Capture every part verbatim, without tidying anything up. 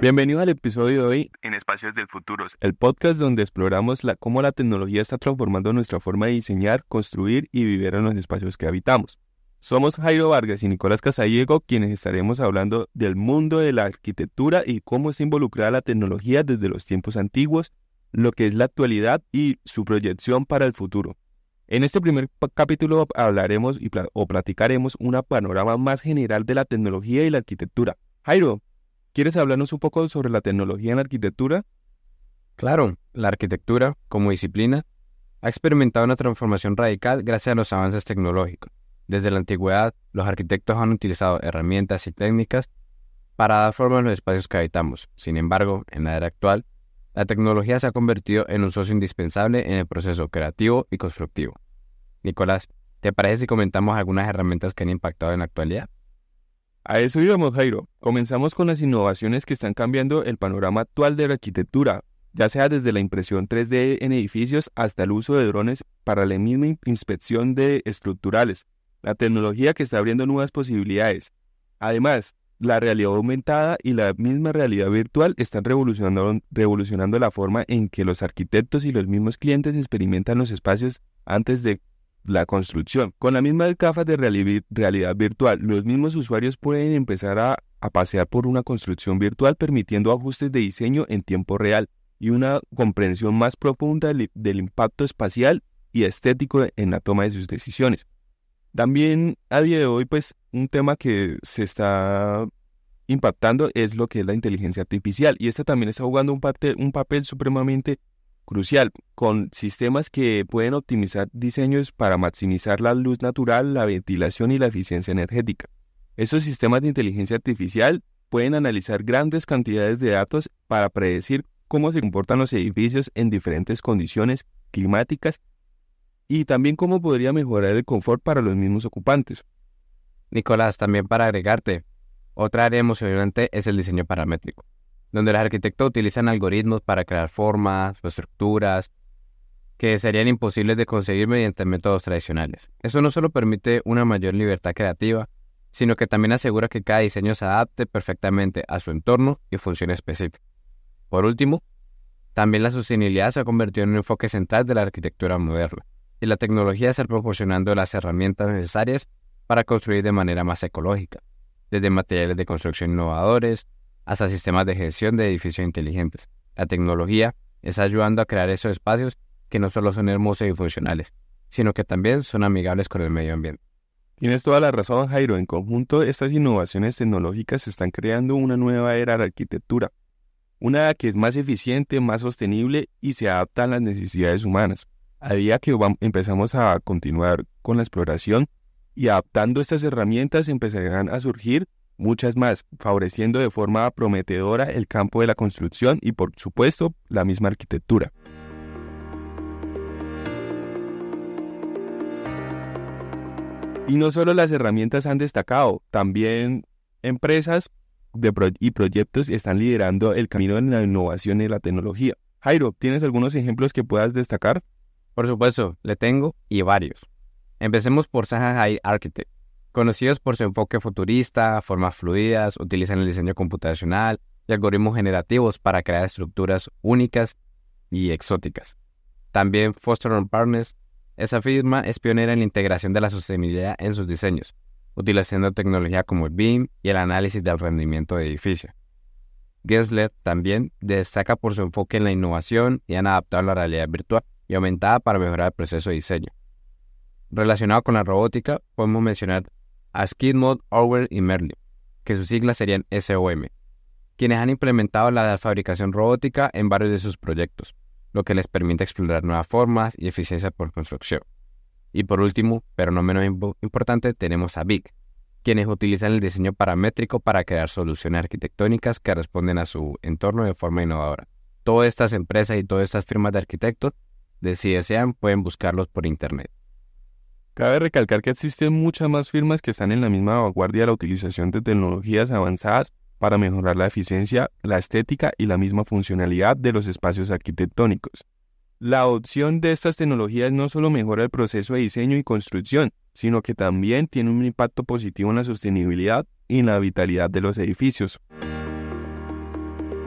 Bienvenidos al episodio de hoy en Espacios del Futuro, el podcast donde exploramos la, cómo la tecnología está transformando nuestra forma de diseñar, construir y vivir en los espacios que habitamos. Somos Jairo Vargas y Nicolás Casallego, quienes estaremos hablando del mundo de la arquitectura y cómo está involucrada la tecnología desde los tiempos antiguos, lo que es la actualidad y su proyección para el futuro. En este primer p- capítulo hablaremos y pla- o platicaremos un panorama más general de la tecnología y la arquitectura. Jairo, ¿quieres hablarnos un poco sobre la tecnología en la arquitectura? Claro, la arquitectura, como disciplina, ha experimentado una transformación radical gracias a los avances tecnológicos. Desde la antigüedad, los arquitectos han utilizado herramientas y técnicas para dar forma a los espacios que habitamos. Sin embargo, en la era actual, la tecnología se ha convertido en un socio indispensable en el proceso creativo y constructivo. Nicolás, ¿te parece si comentamos algunas herramientas que han impactado en la actualidad? A eso íbamos, Jairo. Comenzamos con las innovaciones que están cambiando el panorama actual de la arquitectura, ya sea desde la impresión tres D en edificios hasta el uso de drones para la misma in- inspección de estructurales. La tecnología que está abriendo nuevas posibilidades. Además, la realidad aumentada y la misma realidad virtual están revolucionando, revolucionando la forma en que los arquitectos y los mismos clientes experimentan los espacios antes de la construcción. Con las mismas gafas de reali- realidad virtual, los mismos usuarios pueden empezar a, a pasear por una construcción virtual, permitiendo ajustes de diseño en tiempo real y una comprensión más profunda del, del impacto espacial y estético en la toma de sus decisiones. También a día de hoy, pues, un tema que se está impactando es lo que es la inteligencia artificial, y esta también está jugando un papel, un papel supremamente crucial, con sistemas que pueden optimizar diseños para maximizar la luz natural, la ventilación y la eficiencia energética. Estos sistemas de inteligencia artificial pueden analizar grandes cantidades de datos para predecir cómo se comportan los edificios en diferentes condiciones climáticas y también cómo podría mejorar el confort para los mismos ocupantes. Nicolás, también para agregarte, otra área emocionante es el diseño paramétrico, donde los arquitectos utilizan algoritmos para crear formas o estructuras que serían imposibles de conseguir mediante métodos tradicionales. Eso no solo permite una mayor libertad creativa, sino que también asegura que cada diseño se adapte perfectamente a su entorno y función específica. Por último, también la sostenibilidad se ha convertido en un enfoque central de la arquitectura moderna, y la tecnología está proporcionando las herramientas necesarias para construir de manera más ecológica, desde materiales de construcción innovadores hasta sistemas de gestión de edificios inteligentes. La tecnología está ayudando a crear esos espacios que no solo son hermosos y funcionales, sino que también son amigables con el medio ambiente. Tienes toda la razón, Jairo. En conjunto, estas innovaciones tecnológicas están creando una nueva era de la arquitectura, una que es más eficiente, más sostenible y se adapta a las necesidades humanas. A medida que vam- empezamos a continuar con la exploración y adaptando estas herramientas, empezarán a surgir muchas más, favoreciendo de forma prometedora el campo de la construcción y, por supuesto, la misma arquitectura. Y no solo las herramientas han destacado, también empresas de pro- y proyectos están liderando el camino en la innovación y la tecnología. Jairo, ¿tienes algunos ejemplos que puedas destacar? Por supuesto, le tengo y varios. Empecemos por Zaha Hadid Architect. Conocidos por su enfoque futurista, formas fluidas, utilizan el diseño computacional y algoritmos generativos para crear estructuras únicas y exóticas. También Foster and Partners, esa firma es pionera en la integración de la sostenibilidad en sus diseños, utilizando tecnología como el B I M y el análisis del rendimiento de edificio. Gensler también destaca por su enfoque en la innovación y han adaptado la realidad virtual y aumentada para mejorar el proceso de diseño. Relacionado con la robótica, podemos mencionar a Skidmore, Orwell y Merlin, que sus siglas serían S O M, quienes han implementado la fabricación robótica en varios de sus proyectos, lo que les permite explorar nuevas formas y eficiencia por construcción. Y por último, pero no menos impo- importante, tenemos a B I C, quienes utilizan el diseño paramétrico para crear soluciones arquitectónicas que responden a su entorno de forma innovadora. Todas estas empresas y todas estas firmas de arquitectos, de si desean, pueden buscarlos por internet. Cabe recalcar que existen muchas más firmas que están en la misma vanguardia de la utilización de tecnologías avanzadas para mejorar la eficiencia, la estética y la misma funcionalidad de los espacios arquitectónicos. La adopción de estas tecnologías no solo mejora el proceso de diseño y construcción, sino que también tiene un impacto positivo en la sostenibilidad y en la vitalidad de los edificios.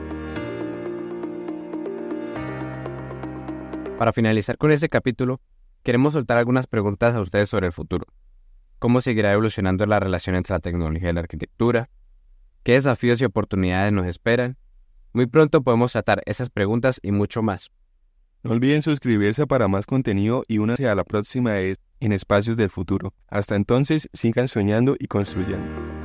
Para finalizar con este capítulo, queremos soltar algunas preguntas a ustedes sobre el futuro. ¿Cómo seguirá evolucionando la relación entre la tecnología y la arquitectura? ¿Qué desafíos y oportunidades nos esperan? Muy pronto podemos tratar esas preguntas y mucho más. No olviden suscribirse para más contenido y únanse a la próxima vez en Espacios del Futuro. Hasta entonces, sigan soñando y construyendo.